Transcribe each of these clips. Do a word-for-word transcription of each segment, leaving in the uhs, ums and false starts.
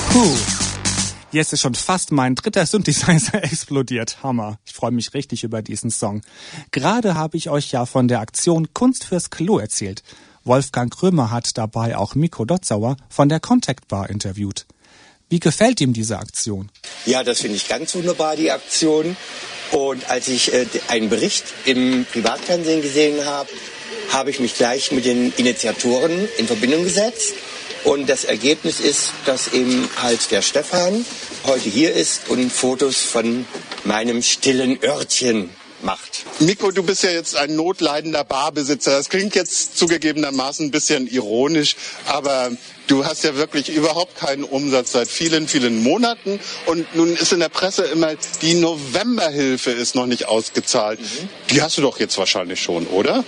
Puh. Jetzt ist schon fast mein dritter Synthesizer explodiert. Hammer. Ich freue mich richtig über diesen Song. Gerade habe ich euch ja von der Aktion Kunst fürs Klo erzählt. Wolfgang Krömer hat dabei auch Miko Dotzauer von der Contact Bar interviewt. Wie gefällt ihm diese Aktion? Ja, das finde ich ganz wunderbar, die Aktion. Und als ich äh, einen Bericht im Privatfernsehen gesehen habe, habe ich mich gleich mit den Initiatoren in Verbindung gesetzt. Und das Ergebnis ist, dass eben halt der Stefan heute hier ist und Fotos von meinem stillen Örtchen macht. Miko, du bist ja jetzt ein notleidender Barbesitzer. Das klingt jetzt zugegebenermaßen ein bisschen ironisch, aber du hast ja wirklich überhaupt keinen Umsatz seit vielen, vielen Monaten. Und nun ist in der Presse immer, die Novemberhilfe ist noch nicht ausgezahlt. Mhm. Die hast du doch jetzt wahrscheinlich schon, oder?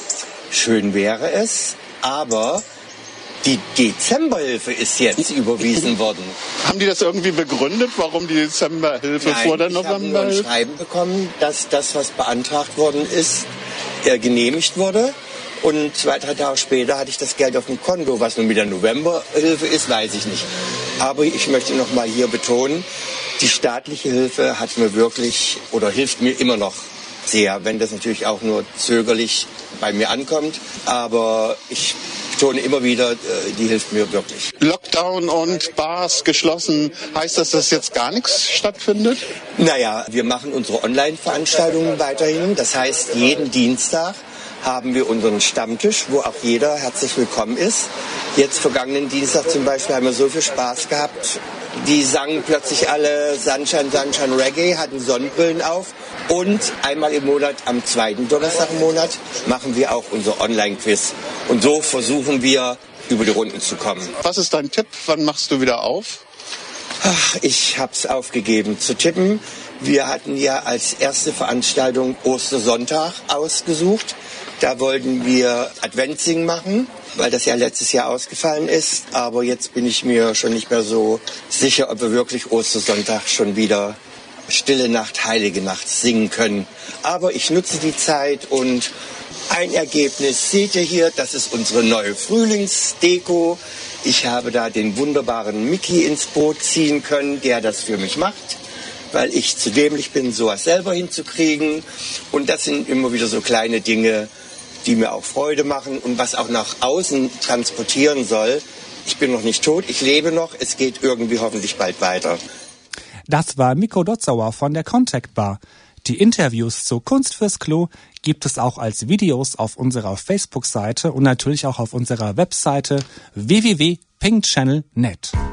Schön wäre es, aber die Dezemberhilfe ist jetzt überwiesen worden. Haben die das irgendwie begründet, warum die Dezemberhilfe Nein, vor der ich habe nur ein Novemberhilfe? Schreiben bekommen, dass das, was beantragt worden ist, äh, genehmigt wurde. Und zwei, drei Tage später hatte ich das Geld auf dem Konto. Was nun mit der Novemberhilfe ist, weiß ich nicht. Aber ich möchte noch mal hier betonen, die staatliche Hilfe hat mir wirklich oder hilft mir immer noch sehr, wenn das natürlich auch nur zögerlich bei mir ankommt. Aber ich betone immer wieder, die hilft mir wirklich. Lockdown und Bars geschlossen, heißt das, dass jetzt gar nichts stattfindet? Naja, wir machen unsere Online-Veranstaltungen weiterhin. Das heißt, jeden Dienstag haben wir unseren Stammtisch, wo auch jeder herzlich willkommen ist. Jetzt vergangenen Dienstag zum Beispiel haben wir so viel Spaß gehabt. Die sangen plötzlich alle Sunshine, Sunshine Reggae, hatten Sonnenbrillen auf. Und einmal im Monat, am zweiten Donnerstag im Monat, machen wir auch unser Online-Quiz. Und so versuchen wir, über die Runden zu kommen. Was ist dein Tipp? Wann machst du wieder auf? Ach, ich hab's aufgegeben zu tippen. Wir hatten ja als erste Veranstaltung Ostersonntag ausgesucht. Da wollten wir Adventssingen machen, weil das ja letztes Jahr ausgefallen ist. Aber jetzt bin ich mir schon nicht mehr so sicher, ob wir wirklich Ostersonntag schon wieder Stille Nacht, Heilige Nacht singen können. Aber ich nutze die Zeit und ein Ergebnis seht ihr hier. Das ist unsere neue Frühlingsdeko. Ich habe da den wunderbaren Mickey ins Boot ziehen können, der das für mich macht, weil ich zu dämlich bin, sowas selber hinzukriegen. Und das sind immer wieder so kleine Dinge, die mir auch Freude machen und was auch nach außen transportieren soll. Ich bin noch nicht tot, ich lebe noch, es geht irgendwie hoffentlich bald weiter. Das war Miko Dotzauer von der Contact Bar. Die Interviews zu Kunst fürs Klo gibt es auch als Videos auf unserer Facebook-Seite und natürlich auch auf unserer Webseite w w w punkt pink channel punkt net.